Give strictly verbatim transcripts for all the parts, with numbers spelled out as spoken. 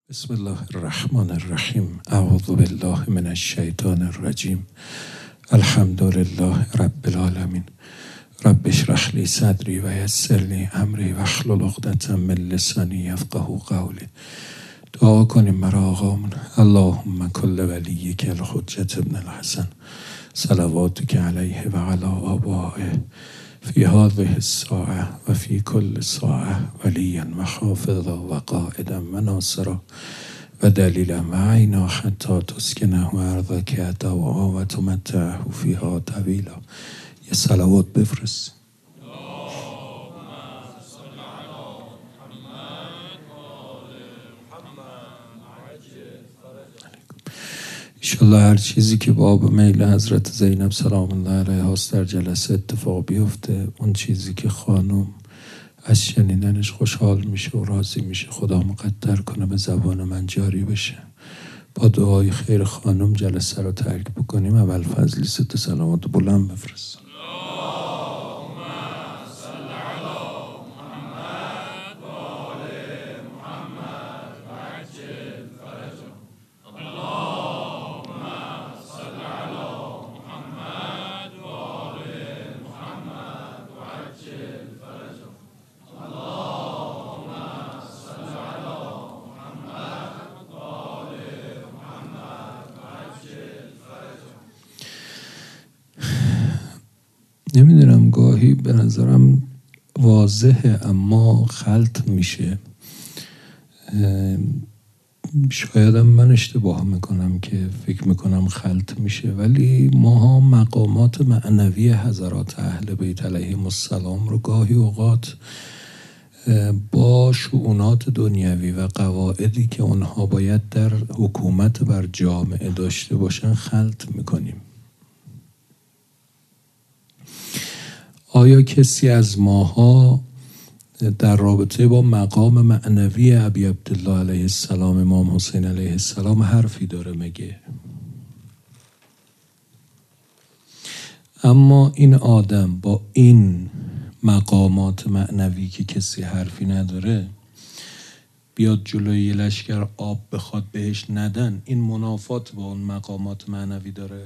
بسم الله الرحمن الرحیم. اعوذ بالله من الشیطان الرجیم. الحمد لله رب العالمین. رب اشرح لی صدری و یسر لی امری واحلل عقدة من لسانی یفقهوا قولی. دعا کنیم برای آقامون. اللهم کل ولیک الحجة ابن الحسن صلواتک علیه و علی آبائه فی هذه الساعة و فی کل ساعة ولیا و حافظا و قائدا و ناصرا و دلیلا و عینا حتی تسکنه و ارضک دعا و تمتعه فیها طویلا. یه صلوات بفرست. انشالله هر چیزی که باب میل حضرت زینب سلام الله علیها است در جلسه اتفاق بیفته. اون چیزی که خانم از شنیدنش خوشحال میشه و راضی میشه خدا مقدر کنه به زبان من جاری بشه. با دعای خیر خانم جلسه رو ترک بکنیم. اول فضلی ست سلامات بلند بفرست. نمیدونم گاهی به نظرم واضحه اما خلط میشه. شایدم من اشتباه میکنم که فکر میکنم خلط میشه، ولی ماها مقامات معنوی حضرات اهل بیت علیهم السلام رو گاهی اوقات با شؤونات دنیوی و قواعدی که اونها باید در حکومت بر جامعه داشته باشن خلط میکنیم. آیا کسی از ماها در رابطه با مقام معنوی ابی عبدالله علیه السلام امام حسین علیه السلام حرفی داره مگه؟ اما این آدم با این مقامات معنوی که کسی حرفی نداره بیاد جلوی یه لشکر آب بخواد بهش ندن، این منافات با اون مقامات معنوی داره؟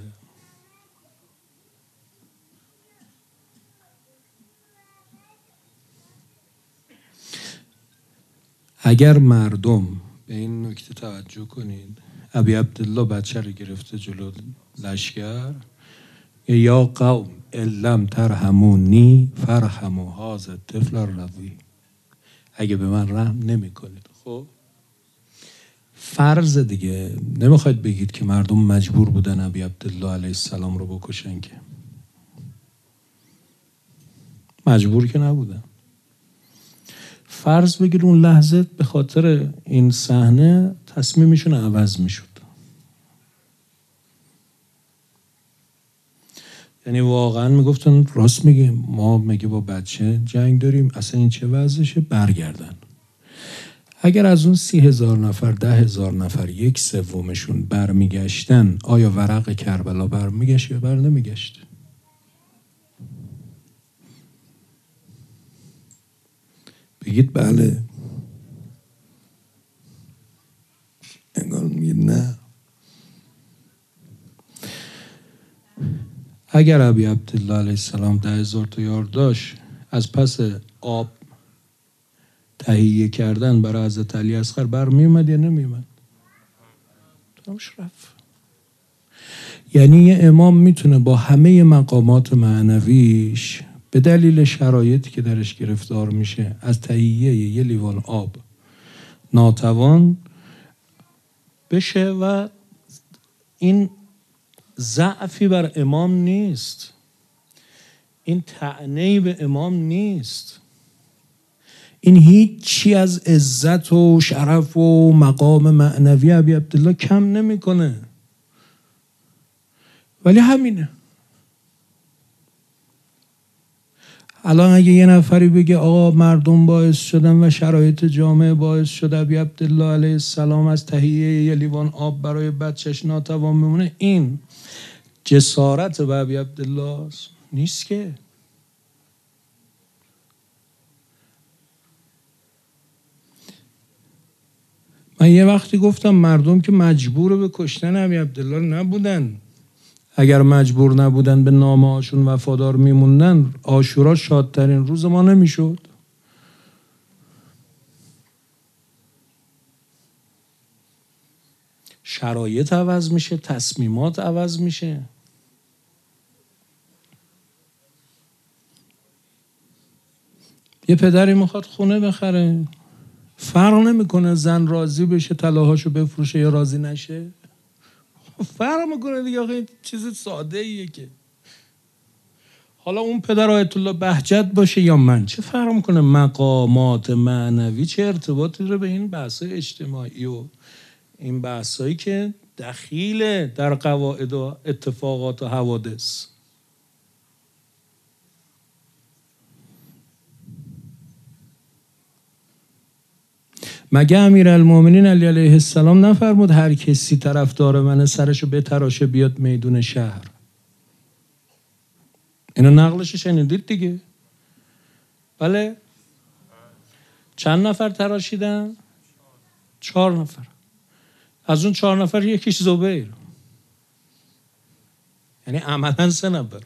اگر مردم به این نکته توجه کنید، ابی عبدالله بچه رو گرفته جلو لشکر، یا قوم الم ترحمونی فرحموا هذا الطفل الرضیع. اگه به من رحم نمی کنید، خب فرض دیگه نمیخواید بگید که مردم مجبور بودن ابی عبدالله علیه السلام رو بکشن، که مجبور که نبودن. فرض بگیر اون لحظه به خاطر این صحنه تصمیمشون عوض میشد. یعنی واقعا میگفتن راست میگیم، ما میگه با بچه جنگ داریم، اصلا این چه وضعشه، برگردن. اگر از اون سی هزار نفر ده هزار نفر یک سومشون برمیگشتن، آیا ورق کربلا برمیگشت یا بر نمیگشت؟ بگید بله. انگار میگید نه. اگر ابی عبدالله علیه السلام ده هزار تا یار داشت، از پس آب تهیه کردن برای حضرت علی اصغر برمی اومد یا نمی اومد؟ تمامش رفت. یعنی یه امام میتونه با همه مقامات معنویش به دلیل شرایطی که درش گرفتار میشه از تهیه یه لیوان آب ناتوان بشه و این ضعفی بر امام نیست، این طعنه‌ای به امام نیست، این هیچی از عزت و شرف و مقام معنوی ابی عبدالله کم نمیکنه. ولی همینه. الان اگه یه نفری بگه آقا مردم باعث شدن و شرایط جامعه باعث شد ابی عبدالله علیه السلام از تهیه یه لیوان آب برای بچهش ناتوان بمونه، این جسارت به ابی عبدالله نیست که. من یه وقتی گفتم مردم که مجبور به کشتن ابی عبدالله نبودن. اگر مجبور نبودن به نامه هاشون وفادار میموندن، عاشورا شادترین روز ما نمیشد. شرایط عوض میشه، تصمیمات عوض میشه. یه پدری میخواد خونه بخره، فرق نمیکنه زن راضی بشه طلاهاشو بفروشه یا راضی نشه، فرق میکنه دیگه. آخه این چیز ساده ایه که حالا اون پدر آیت الله بهجت باشه یا من، چه فرق میکنه؟ مقامات معنوی چه ارتباطی داره به این بحث‌های اجتماعی و این بحثایی که دخیله در قواعد و اتفاقات و حوادث؟ مگه امیرالمومنین علی علیه السلام نفرمود هر کسی طرفدار منه سرشو بتراشه بیاد میدون شهر؟ اینو نقلش شنیدید دیگه. بله، چند نفر تراشیدن؟ چهار نفر. از اون چهار نفر یکیش زبیر، یعنی عملا سه نفر،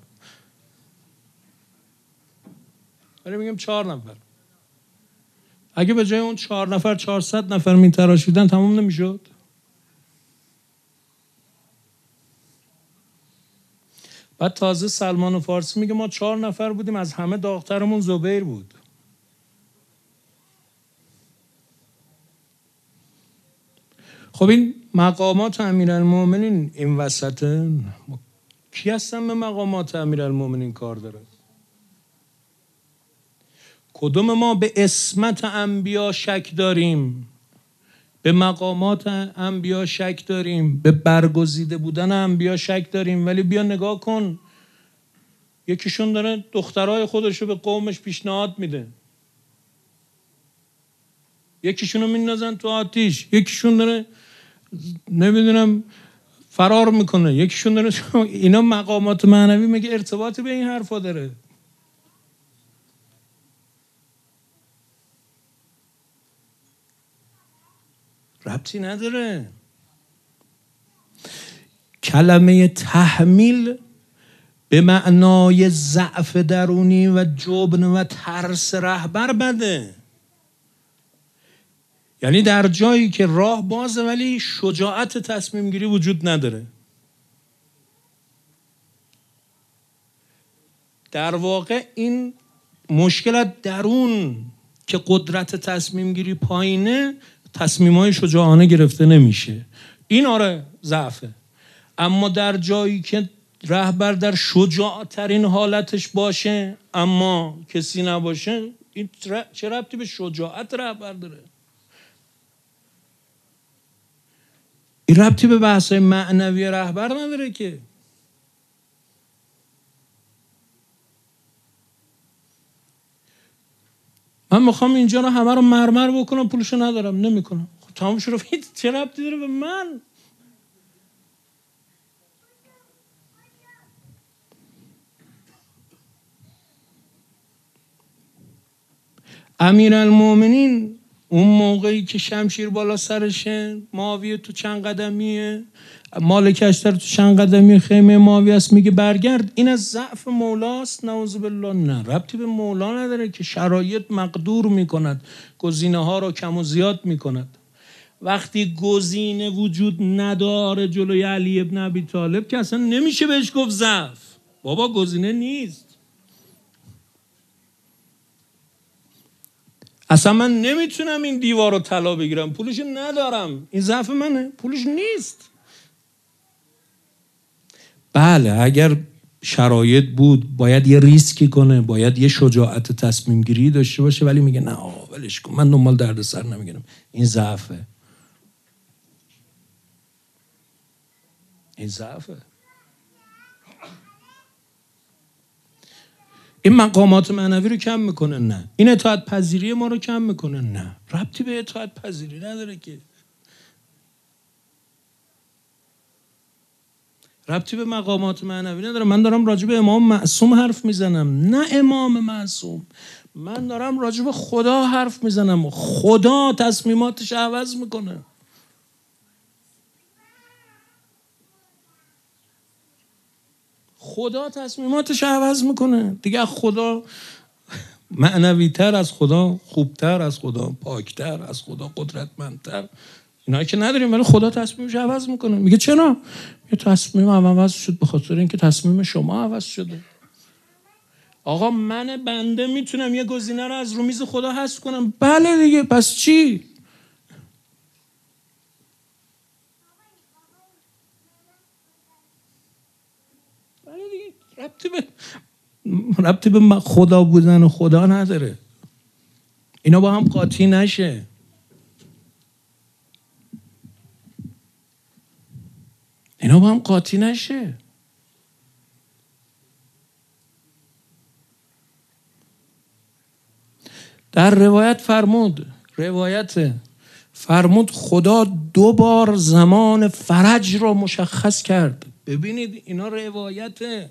ولی میگم چهار نفر. اگه به جای اون چهار نفر چهارصد نفر می تراشیدن تموم نمیشد؟ بعد تازه سلمان فارسی میگه ما چهار نفر بودیم، از همه داغ‌ترمون زبیر بود. خب این مقامات امیرالمومنین این وسطه، کی هستن به مقامات امیرالمومنین کار داره؟ کدوم ما به عصمت انبیا شک داریم؟ به مقامات انبیا شک داریم، به برگزیده بودن انبیا شک داریم، ولی بیا نگاه کن، یکیشون داره دخترای خودشو به قومش پیشنهاد میده، یکیشونو میندازن تو آتیش، یکیشون داره نمیدونم فرار میکنه، یکیشون داره اینا مقامات معنوی مگه ارتباطی به این حرفا داره؟ ربطی نداره. کلمه تحمیل به معنای ضعف درونی و جبن و ترس رهبر بده. یعنی در جایی که راه بازه ولی شجاعت تصمیم گیری وجود نداره. در واقع این مشکل درون که قدرت تصمیم گیری پایینه، تصمیم‌های شجاعانه گرفته نمیشه. این آره ضعفه. اما در جایی که رهبر در شجاعترین حالتش باشه اما کسی نباشه، این چه ربطی به شجاعت رهبر داره؟ این ربطی به بحث‌های معنوی رهبر نداره که. من میخوام اینجا رو همه رو مرمر بکنم، پولشو ندارم، نمیکنم. خب تمام شد، چه ربطی داره به من؟ امیرالمومنین اون موقعی که شمشیر بالا سرشه، معاویه تو چند قدمیه، مالک اشتر تو چند قدمی خیمه معاویه است، میگه برگرد، این از ضعف مولاست؟ نعوذ بالله. نه، ربطی به مولا نداره که شرایط مقدور میکند، گزینه ها رو کم و زیاد میکند. وقتی گزینه وجود نداره جلوی علی ابن ابی طالب که اصلا نمیشه بهش گفت ضعف. بابا گزینه نیست. اصلا من نمیتونم این دیوار رو طلا بگیرم، پولش ندارم، این ضعف منه؟ پولش نیست. بله اگر شرایط بود باید یه ریسکی کنه، باید یه شجاعت تصمیم گیری داشته باشه، ولی میگه نه آقا ولش کن، من دنبال دردسر نمیگیرم، این ضعفه. این ضعفه. این مقامات معنوی رو کم میکنه؟ نه. این اطاعت پذیری ما رو کم میکنه؟ نه. ربطی به اطاعت پذیری نداره که. ربطی به مقامات معنوی نداره. من دارم راجع به امام معصوم حرف میزنم، نه امام معصوم. من دارم راجع به خدا حرف میزنم. خدا تصمیماتش عوض میکنه. خدا تصمیماتش عوض میکنه دیگه. خدا معنوی‌تر از خدا، خوبتر از خدا، پاکتر از خدا، قدرتمندتر اینا که نداریم، ولی خدا تصمیمش عوض میکنه. میگه چرا؟ یه تصمیم هم عوض شد به خاطر اینکه تصمیم شما عوض شده. آقا من بنده میتونم یه گزینه رو از رو میز خدا حذف کنم. بله دیگه، پس چی؟ بله دیگه، ربطی به ربطی به خدا بودن و خدا نداره. اینا با هم قاطی نشه. اینا با هم قاطی نشه. در روایت فرمود روایت فرمود خدا دو بار زمان فرج را مشخص کرد. ببینید اینا روایته.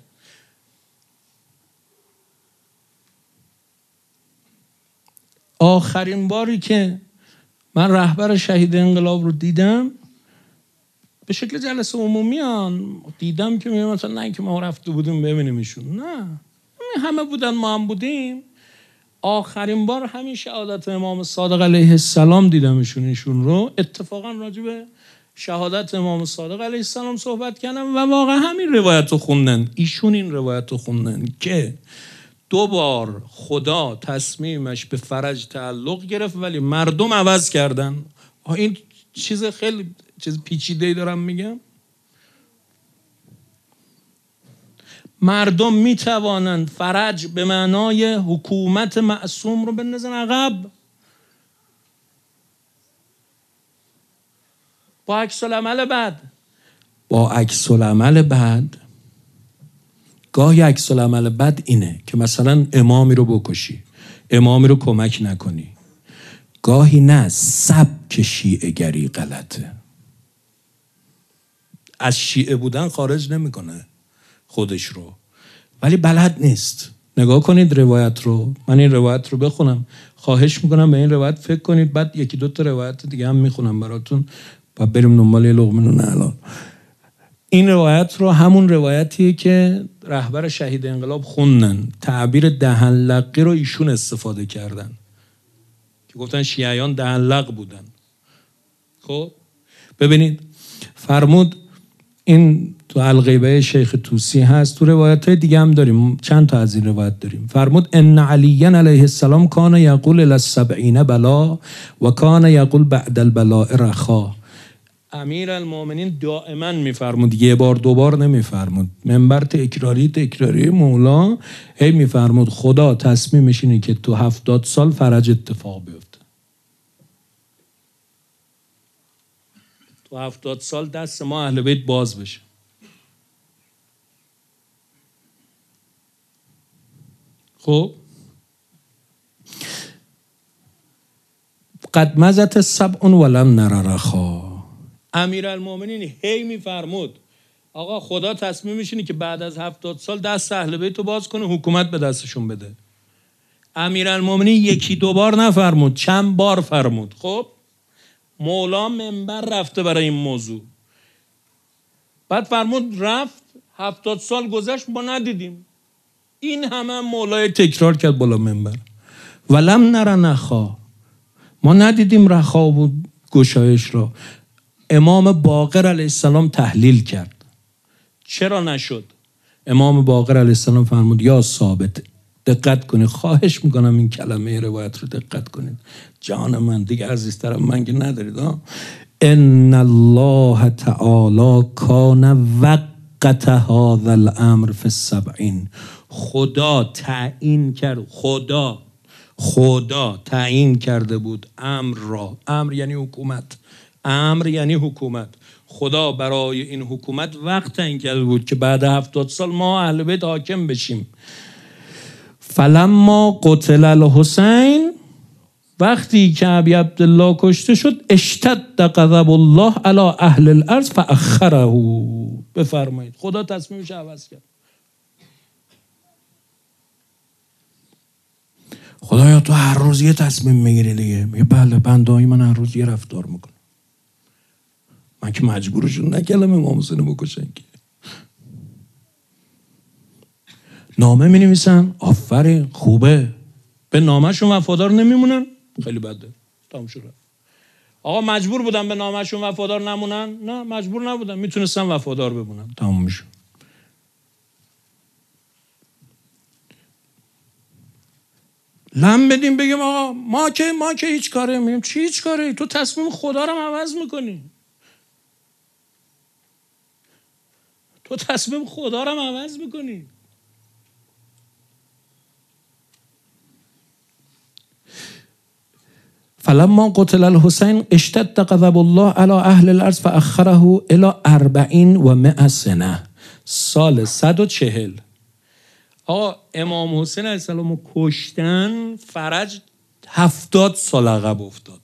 آخرین باری که من رهبر شهید انقلاب رو دیدم به شکل جلسه عمومی آن دیدم که میگم مثلا نه که ما رفته بودیم ببینیم ایشون، نه همه بودن ما هم بودیم. آخرین بار همین شهادت امام صادق علیه السلام دیدم ایشون ایشون رو. اتفاقا راجع به شهادت امام صادق علیه السلام صحبت کردم و واقعا همین روایت رو خوندن. ایشون این روایت رو خوندن که دو بار خدا تصمیمش به فرج تعلق گرفت ولی مردم عوض کردن. این چیز خیلی چیز پیچیده‌ای دارم میگم. مردم میتوانند فرج به معنای حکومت معصوم رو بندازن عقب با عکس العمل بد. با عکس العمل بد گاهی عکس العمل بد اینه که مثلا امامی رو بکشی، امامی رو کمک نکنی. گاهی نه، سبک شیعه گری غلطه. از شیعه بودن خارج نمیکنه خودش رو، ولی بلد نیست. نگاه کنید روایت رو. من این روایت رو بخونم، خواهش میکنم به این روایت فکر کنید، بعد یکی دو تا روایت دیگه هم میخونم براتون و بریم دنبال لقمه نون حلال. این روایت رو همون روایتیه که رهبر شهید انقلاب خوندن. تعبیر دهن لقی رو ایشون استفاده کردن که گفتن شیعیان دهن لق بودن. خب ببینید فرمود، این تو الغیبه شیخ طوسی هست، تو روایت های دیگه هم داریم، چند تا از این روایت داریم. فرمود ان علی علیه السلام کان یقول للسبعین بلا و کان یقول بعد البلاء رخا. امیر المؤمنین دائما میفرمود، یه بار دو بار نمیفرمود، منبر تکراری تکراری مولا هی میفرمود خدا تصمیمش اینه که تو هفتاد سال فرج اتفاق بیفته. تو هفتاد سال دست ما اهل بیت باز بشه. خب قد مزت سبع ولم نر رخا. امیرالمومنین هی میفرمود آقا خدا تصمیمش اینه که بعد از هفتاد سال دست اهل بیت رو باز کنه، حکومت به دستشون بده. امیرالمومنین یکی دو بار نفرمود، چند بار فرمود. خب مولا منبر رفته برای این موضوع، بعد فرمود رفت، هفتاد سال گذشت ما ندیدیم. این همه هم مولای تکرار کرد بالا منبر. ولم نر نخا، ما ندیدیم رخا و گشایش را. امام باقر علیه السلام تحلیل کرد چرا نشد. امام باقر علیه السلام فرمود یا ثابت، دقت کنید، خواهش میکنم این کلمه روایت رو دقت کنید. جان من دیگه عزیزترم من که ندارید ها. ان الله تعالی کان وقت هذا الامر فی السبعین. خدا تعیین کرد، خدا خدا تعیین کرده بود امر را. امر یعنی حکومت، امر یعنی حکومت. خدا برای این حکومت وقت تعیین کرده بود که بعد هفتاد سال ما اهل بیت حاکم بشیم. فلما قتل الحسین، وقتی که ابی عبدالله کشته شد، اشتد غضب الله علی اهل الارض فاخره. بفرمایید خدا تصمیمش عوض کرد. خدایا تو هر روز یه تصمیم میگیری دیگه. میگه بله بنده‌های من هر روز یه رفتار میکنه. من که مجبورشون نکردم امام حسین رو بکشن که. نامه می نویسن، آفرین خوبه، به نامهشون وفادار نمیمونن، خیلی بده، تموم شد. آقا مجبور بودن به نامهشون وفادار نمونن؟ نه مجبور نبودن، میتونستن وفادار بمونن، تموم شد. لم بدیم بگیم آقا ما که ما که هیچ کاره میگیم چی هیچ کاره؟ تو تصمیم خدا رو عوض میکنی، تو تصمیم خدا رو عوض میکنی. فلما قتل الحسین اشتد غضب الله علی اهل الارض فاخره الى اربعین و مئة سنه. سال صد و چهل آقا امام حسین علیه السلام رو کشتن، فرج هفتاد سال عقب افتاد.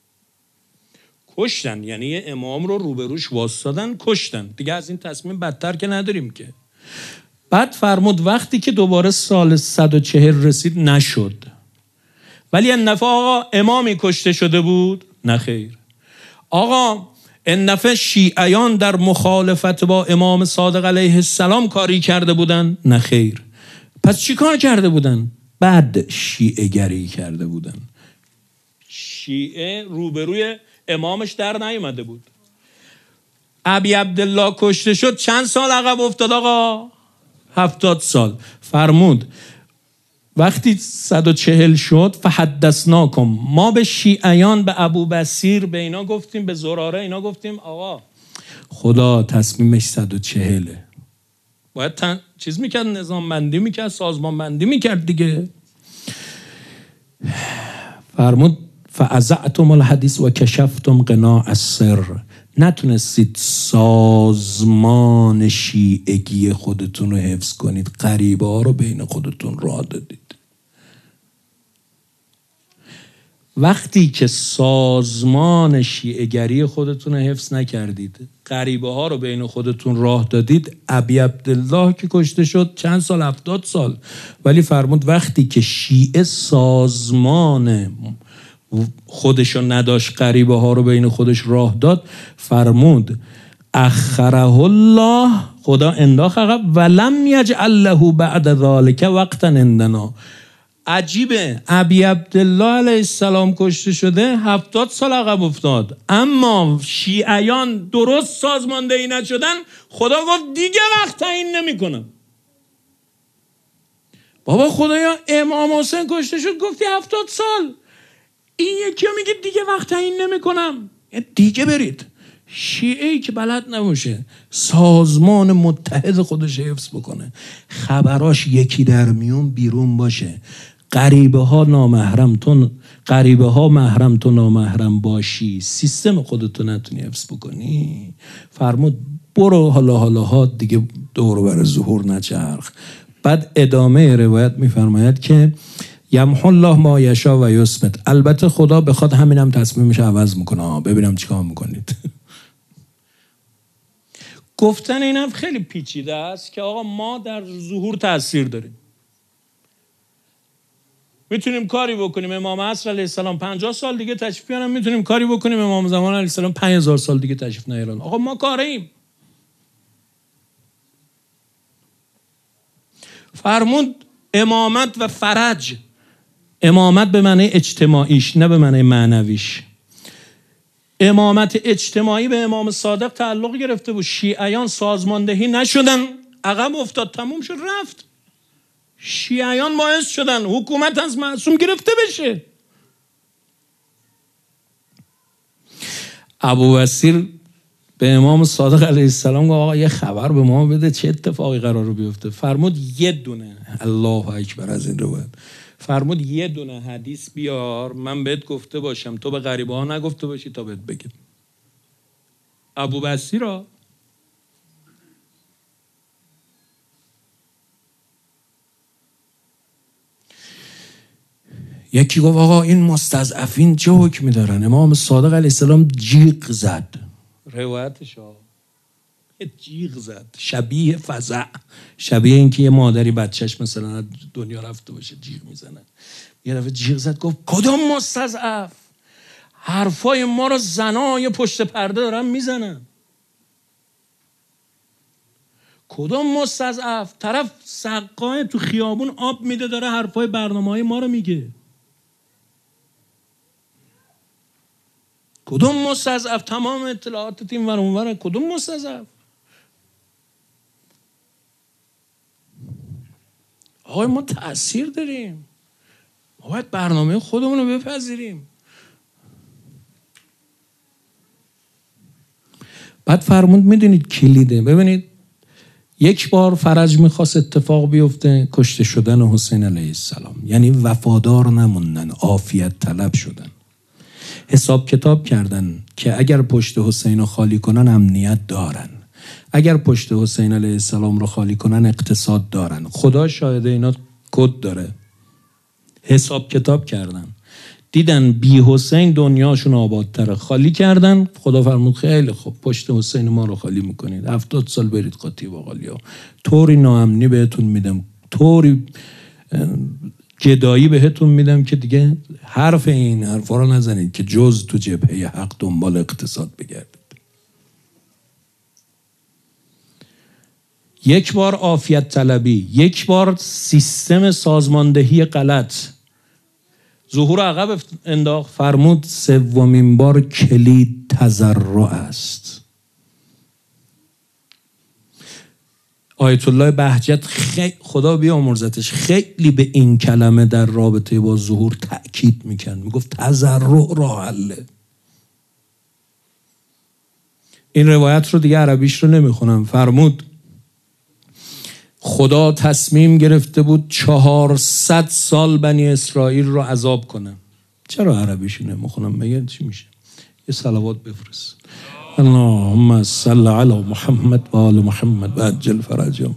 کشتن یعنی یه امام رو روبروش واسطادن کشتن، دیگه از این تصمیم بدتر که نداریم که. بعد فرمود وقتی که دوباره سال صد و چهل رسید نشد، ولی این دفعه آقا امامی کشته شده بود؟ نه خیر. آقا این دفعه شیعیان در مخالفت با امام صادق علیه السلام کاری کرده بودن؟ نه خیر. پس چی کار کرده بودن؟ بعد شیعه گری کرده بودن. شیعه روبروی امامش در نیامده بود. ابی عبدالله کشته شد، چند سال عقب افتاد آقا؟ هفتاد سال. فرمود وقتی صد و چهل شد فحدثناکم، ما به شیعیان، به ابو بصیر، به اینا گفتیم، به زراره اینا گفتیم آقا خدا تصمیمش صد و چهله، باید تن... چیز میکرد، نظام بندی میکرد، سازمان بندی میکرد دیگه. فرمود فعزعتم الحدیث و کشفتم قناع السر، نتونستید سازمان شیعگی خودتون رو حفظ کنید، غریبه ها رو بین خودتون راه دادید. وقتی که سازمان شیعه‌گری خودتون رو حفظ نکردید، غریبه ها رو بین خودتون راه دادید، ابی عبدالله که کشته شد چند سال؟ هفتاد سال. ولی فرمود وقتی که شیعه سازمان خودشو نداشت، غریبه ها رو بین خودش راه داد، فرمود اخره الله، خدا انداخت عقب، ولم یجعل له بعد ذلک وقتا عندنا. عجیبه، ابی عبدالله علیه السلام کشته شده، هفتاد سال عقب افتاد، اما شیعیان درست سازماندهی نشدن، خدا گفت دیگه وقت تعیین نمیکنم. بابا خدایا امام حسین کشته شد گفتی هفتاد سال، این یکی ها میگه دیگه وقت تعیین نمیکنم، دیگه برید. شیعه‌ای که بلد نباشه سازمان متحد خودش حفظ بکنه، خبراش یکی در میون بیرون باشه، غریبه ها نامحرم تو، غریبه ها محرم تو نامحرم باشی، سیستم خودتو نتونی حفظ بکنی، فرمود برو حالا حالا ها دیگه دور بر ظهور نچرخ. بعد ادامه روایت میفرماید که یمحو الله ما یشاء و یثبت، البته خدا بخواد همینم تصمیمش عوض میکنه، ببینم چیکار میکنید. گفتن اینم خیلی پیچیده است که آقا ما در ظهور تأثیر داریم، میتونیم کاری بکنیم امام عصر علیه السلام پنجاه سال دیگه تشریف بیارن، میتونیم کاری بکنیم امام زمان علیه السلام پنج هزار سال دیگه تشریف نیارن، آقا ما کاریم. فرمود امامت و فرج، امامت به معنی اجتماعیش نه به معنی معنویش. امامت اجتماعی به امام صادق تعلق گرفته بود، شیعیان سازماندهی نشدن، عقب افتاد، تموم شد رفت. شیعیان باعث شدن حکومت از معصوم گرفته بشه. ابو بصیر به امام صادق علیه السلام گفت آقا یه خبر به ما بده چه اتفاقی قراره بیفته. فرمود یه دونه، الله اکبر از این روایت، فرمود یه دونه حدیث بیار من بهت گفته باشم، تو به غریبه ها نگفته باشی تا بهت بگم. ابو بصیر را یکی گفت آقا این مستضعفین چه حکمی دارن؟ امام صادق علیه السلام جیغ زد، روایتش ها جیغ زد، شبیه فزع، شبیه اینکه یه مادری بچهش مثلا دنیا رفته باشه جیغ میزنه. یه دفعه جیغ زد گفت کدام مستضعف؟ حرفای ما رو زنای پشت پرده دارن میزنن. کدوم مستضعف؟ طرف سقای تو خیابون آب میده داره حرفای برنامه‌های ما رو میگه. کدوم مستضعف؟ تمام اطلاعات تیم ور اونور. کدوم مستضعف؟ آقای ما تأثیر داریم، ما باید برنامه خودمون رو بپذیریم. بعد فرمود میدونید کلیده. ببینید یک بار فرج میخواست اتفاق بیفته، کشته شدن حسین علیه السلام، یعنی وفادار نموندن، عافیت طلب شدن، حساب کتاب کردن که اگر پشت حسین رو خالی کنن امنیت دارن، اگر پشت حسین علیه السلام رو خالی کنن اقتصاد دارن. خدا شاهده اینا کد داره. حساب کتاب کردن، دیدن بی حسین دنیاشون آبادتره، خالی کردن. خدا فرمود خیلی خوب، پشت حسین ما رو خالی میکنید، هفتاد سال برید قاطی باقالیا، طوری ناامنی بهتون میدم، طوری گدایی بهتون میدم که دیگه حرف این حرفا رو نزنید که جز تو جبهه حق دنبال اقتصاد بگردید. یک بار عافیت طلبی، یک بار سیستم سازماندهی غلط، ظهور عقب انداخت. فرمود سومین بار کلید تضرع است. آیت الله بهجت خیلی، خدا بیامرزتش، خیلی به این کلمه در رابطه با ظهور تأکید میکرد، میگفت تضرع راه حله. این روایت رو دیگه عربیش رو نمیخونم. فرمود خدا تصمیم گرفته بود چهارصد سال بنی اسرائیل رو عذاب کنه. چرا عربیشو نمیخونم؟ مگه چی میشه؟ یه صلوات بفرست. اللهم صل علی محمد و آل محمد و عجل فرجهم.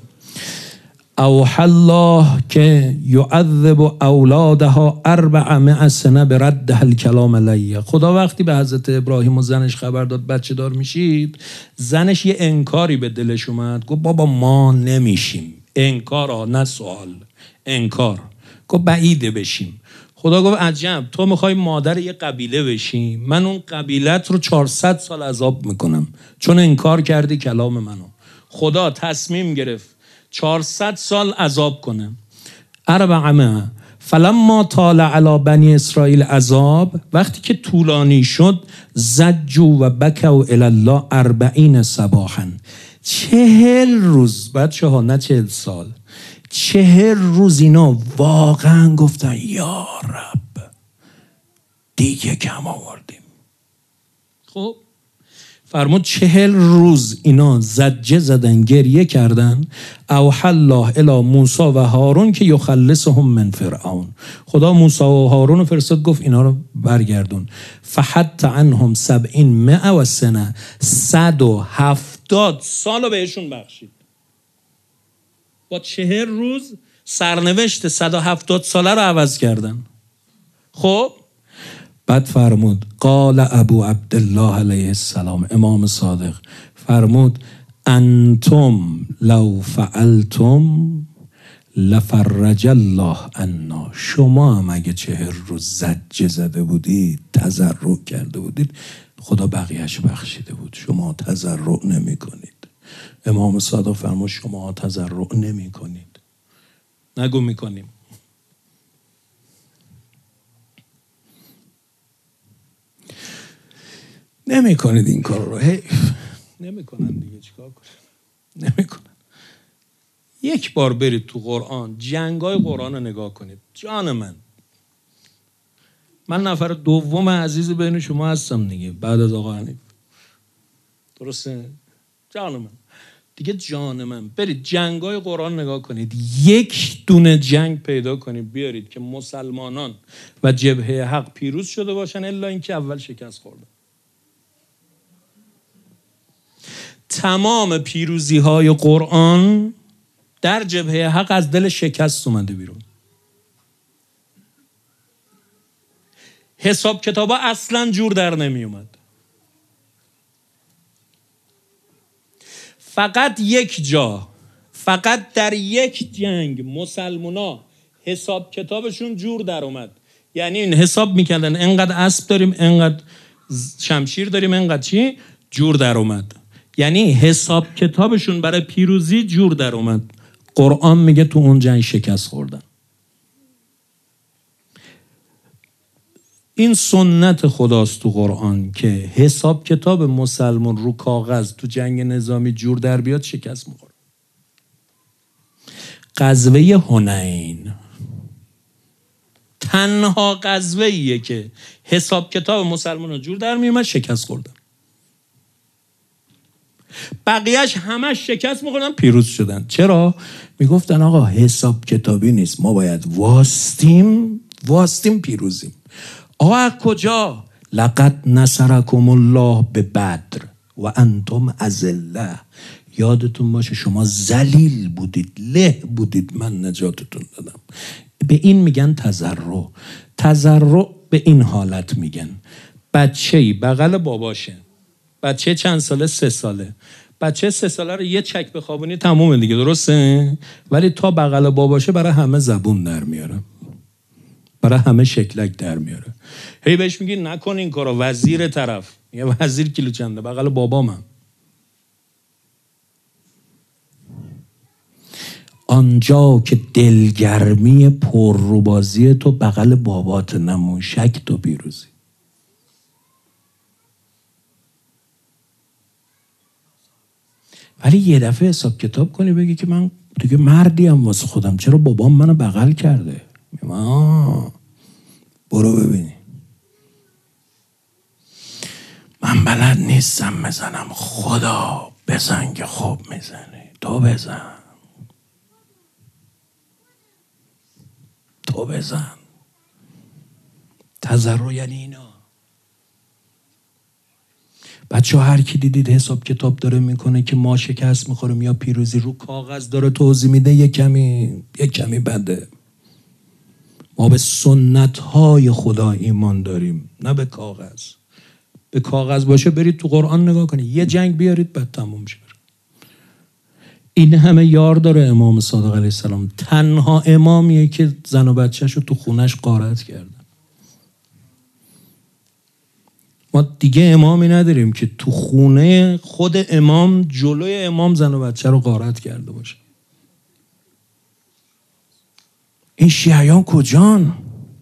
اوحى الله که یعذب اولادها اربعمائة سنه برده الکلام علیه. خدا وقتی به حضرت ابراهیم و زنش خبر داد بچه دار میشید، زنش یه انکاری به دلش اومد، گفت بابا ما نمیشیم. انکار ها، نه سوال، انکار. گفت بعیده بشیم. خدا گفت عجب، تو میخوای مادر یه قبیله بشی، من اون قبیلت رو چهارصد سال عذاب میکنم چون انکار کردی کلام منو. خدا تصمیم گرفت چهارصد سال عذاب کنه. اربعمائة فلما طال علی بنی اسرائیل عذاب، وقتی که طولانی شد، زجوا و بکوا الی الله اربعین صباحا، چهل روز، بچه ها نه چهل سال، چهل روز اینا واقعا گفتن یا رب دیگه کم آوردیم. خب فرمود چهل روز اینا زجه زدن، گریه کردن. اوحى الله الی موسی و هارون که یخلصهم من فرعون. خدا موسی و هارون رو فرستاد، گفت اینا رو برگردون. فحط عنهم سبعین مئة و سنه، صد و هفتاد سال رو بهشون بخشید. با چهل روز سرنوشت صد و هفتاد ساله رو عوض کردن. خب بعد فرمود قال ابو عبدالله علیه السلام، امام صادق فرمود انتم لو فعلتم لفرج الله عنا. شما هم اگه چهر روز زجه زده بودید، تضرع کرده بودید، خدا بقیهش بخشیده بود. شما تضرع نمی کنید. امام صادق فرمود شما تضرع نمی کنید. نگو می کنیم. نمی کنید این کار رو. حیف. نمی کنن دیگه، چیکار کنن؟ نمی کنن. یک بار برید تو قرآن، جنگای قرآن رو نگاه کنید. جان من، من نفر دوم عزیز بین شما هستم دیگه بعد از آقا حنیف، درسته؟ جان من دیگه، جان من، برید جنگای قرآن نگاه کنید، یک دونه جنگ پیدا کنید بیارید که مسلمانان و جبهه حق پیروز شده باشن، الا اینکه اول شکست خوردن. تمام پیروزی های قرآن در جبهه حق از دل شکست اومده بیرون. حساب کتابا اصلا جور در نمی اومد. فقط یک جا، فقط در یک جنگ مسلمونا حساب کتابشون جور در اومد. یعنی این حساب میکردن انقدر اسب داریم، انقدر شمشیر داریم، انقدر چی، جور در اومد. یعنی حساب کتابشون برای پیروزی جور در اومد. قرآن میگه تو اون جنگ شکست خوردن. این سنت خداست تو قرآن که حساب کتاب مسلمان رو کاغذ تو جنگ نظامی جور در بیاد شکست میخوره. غزوه حنین تنها غزوه‌ایه که حساب کتاب مسلمان رو جور در میومد شکست خوردن. بقیهش همش شکست میخوردن پیروز شدن. چرا؟ میگفتن آقا حساب کتابی نیست، ما باید واستیم واستیم پیروزیم. آقا کجا؟ لقد نصرکم الله به بدر و انتم اذله. یادتون باشه شما ذلیل بودید، له بودید، من نجاتتون دادم. به این میگن تضرع. تضرع به این حالت میگن بچه‌ای بغل باباشه، بچه چند ساله؟ سه ساله. بچه سه ساله رو یه چک بخوابونی تمومه دیگه، درسته؟ ولی تا بغل باباشه برای همه زبون در میاره، برای همه شکلک در میاره. هی بهش میگی نکن این کارو، وزیر طرف یه وزیر کیلو چنده بغل بابامم. آنجا که دلگرمی پر رو بازی تو بغل بابات نموشک تو پیروزی. ولی یه دفعه حساب کتاب کنی بگی که من دیگه مردیم واسه خودم، چرا بابام منو بغل کرده؟ آه برو ببینی من بلد نیستم بزنم، خدا بزن که خوب میزنی، تو بزن تو بزن. تضرع یعنی اینا. بچه ها هر کی دیدید حساب کتاب داره میکنه که ما شکست میخوریم یا پیروزی، رو کاغذ داره توضیح میده، یک کمی یک کمی بده. ما به سنت های خدا ایمان داریم، نه به کاغذ. به کاغذ باشه برید تو قرآن نگاه کنید، یه جنگ بیارید بعد تموم شه. این همه یار داره امام صادق علیه السلام، تنها امامیه که زن و بچه‌شو تو خونش غارت کرده. ما دیگه امامی نداریم که تو خونه خود امام جلوی امام زن و بچه رو غارت کرده باشه. این شیعیان کجان؟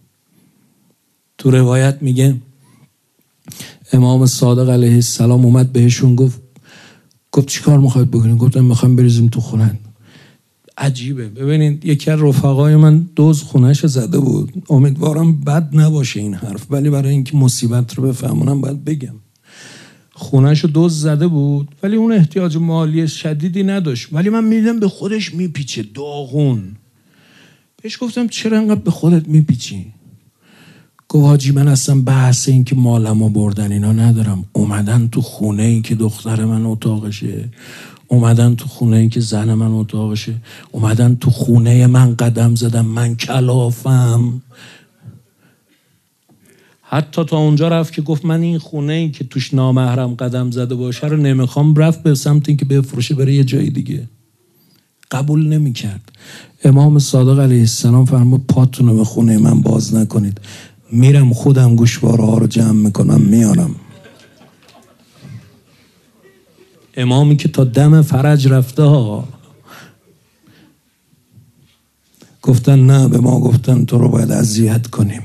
تو روایت میگه امام صادق علیه السلام اومد بهشون گفت گفت چی کار میخواید بکنید؟ گفتم میخوایم بریزیم تو خونه. عجیبه. ببینید یکی از رفقای من دوز خونهش زده بود، امیدوارم بد نباشه این حرف، ولی برای اینکه مصیبت رو بفهمونم باید بگم. خونهش دوز زده بود ولی اون احتیاج مالی شدیدی نداشت، ولی من میدیدم به خودش میپیچه داغون. بهش گفتم چرا انقدر به خودت میپیچی؟ گفت حاجی من اصلا بحث این که مالمو بردن اینا ندارم، اومدن تو خونه این که دختر من اتاقشه، اومدن تو خونه این که زن من اتاقشه، اومدن تو خونه من قدم زدم، من کلافم. حتی تا اونجا رفت که گفت من این خونه این که توش نامحرم قدم زده باشه رو نمیخوام، رفت به سمت این که بفروشه بره یه جای دیگه. قبول نمیکرد. امام صادق علیه السلام فرمود پاتون رو به خونه من باز نکنید، میرم خودم گوشواره ها رو جمع میکنم میارم. امامی که تا دم فرج رفته ها. گفتن نه، به ما گفتن تو رو باید اذیت کنیم.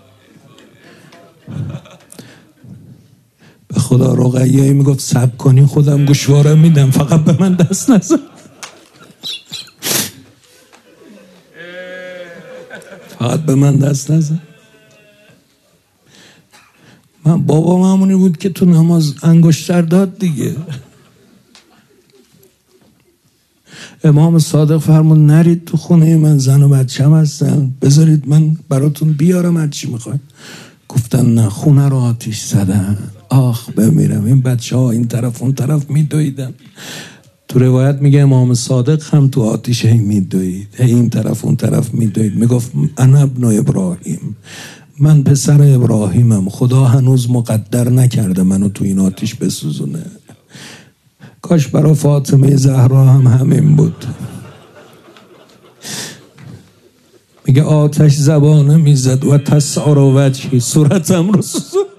به خدا رقیه میگفت صبر کنی خودم گوشواره میدم، فقط به من دست نزن. فقط به من دست نزن. من بابا همونی بود که تو نماز انگشتر داد دیگه. امام صادق فرمود نرید تو خونه من، زن و بچه‌م هستن، بذارید من براتون بیارم هر چی میخواید. گفتن نه، خونه رو آتیش زدن. آخ بمیرم، این بچه ها این طرف اون طرف میدویدن. تو روایت میگه امام صادق هم تو آتیش هی میدوید، هی این طرف اون طرف میدوید. میگفت انا ابن ابراهیم، من پسر ابراهیمم، خدا هنوز مقدر نکرده منو تو این آتیش بسوزونه. کاش برای فاطمه زهرا هم همین بود. میگه آتش زبانه میزد و تسعر و وجهی، صورتم رو سوزون.